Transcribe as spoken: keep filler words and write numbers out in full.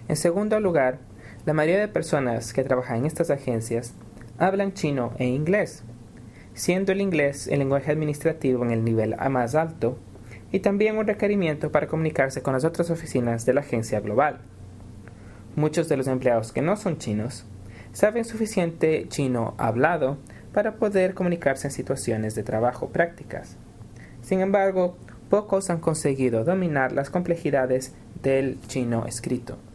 En segundo lugar, la mayoría de personas que trabajan en estas agencias hablan chino e inglés, siendo el inglés el lenguaje administrativo en el nivel más alto y también un requerimiento para comunicarse con las otras oficinas de la agencia global. Muchos de los empleados que no son chinos saben suficiente chino hablado para poder comunicarse en situaciones de trabajo prácticas. Sin embargo, pocos han conseguido dominar las complejidades del chino escrito.